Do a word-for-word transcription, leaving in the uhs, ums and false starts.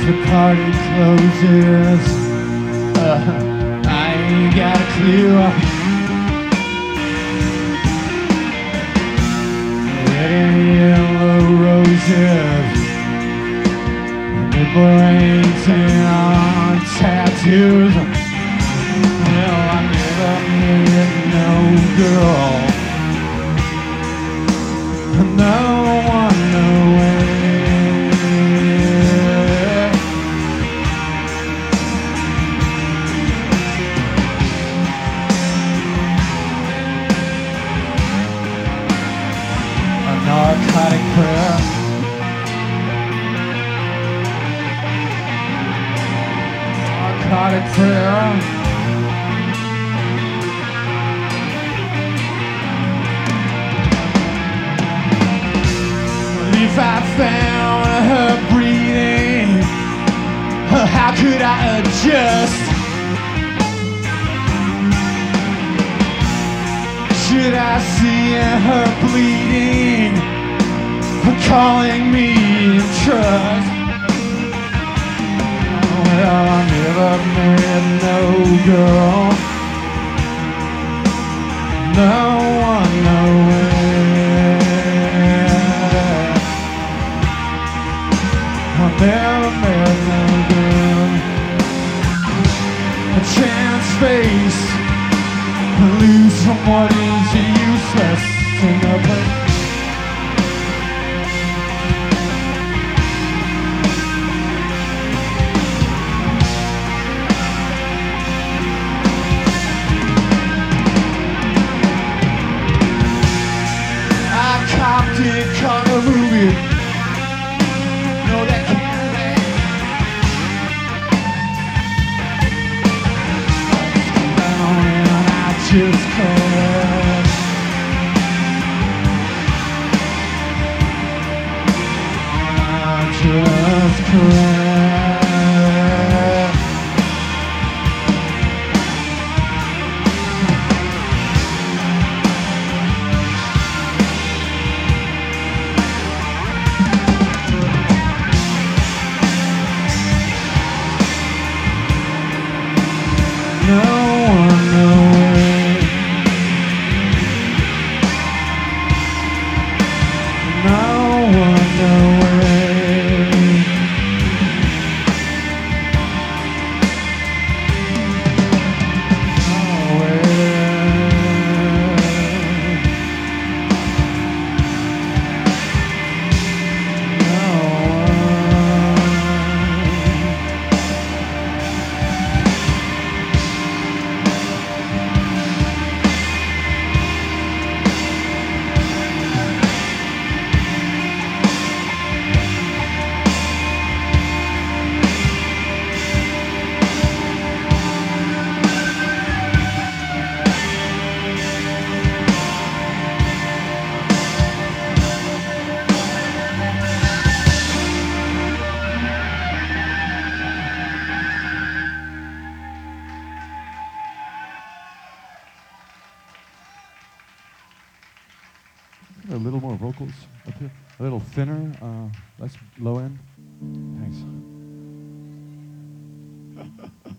the party closes, uh, I ain't got a clue. Red and yellow roses, the brains and tattoos. Well, I never met no girl, no one, no way. A narcotic prayer, narcotic prayer. If I found her breathing, how could I adjust? Should I see her bleeding, calling me in trust? Well, I never met no girl, no one, no way. I never met no girl. A chance face, lose from what is useless in the place. I copped it, caught a movie. No, that can't. Just cause I just cry. No one, no way. No one, no way. No way. A little more vocals up here, a little thinner, uh, less low end. Thanks.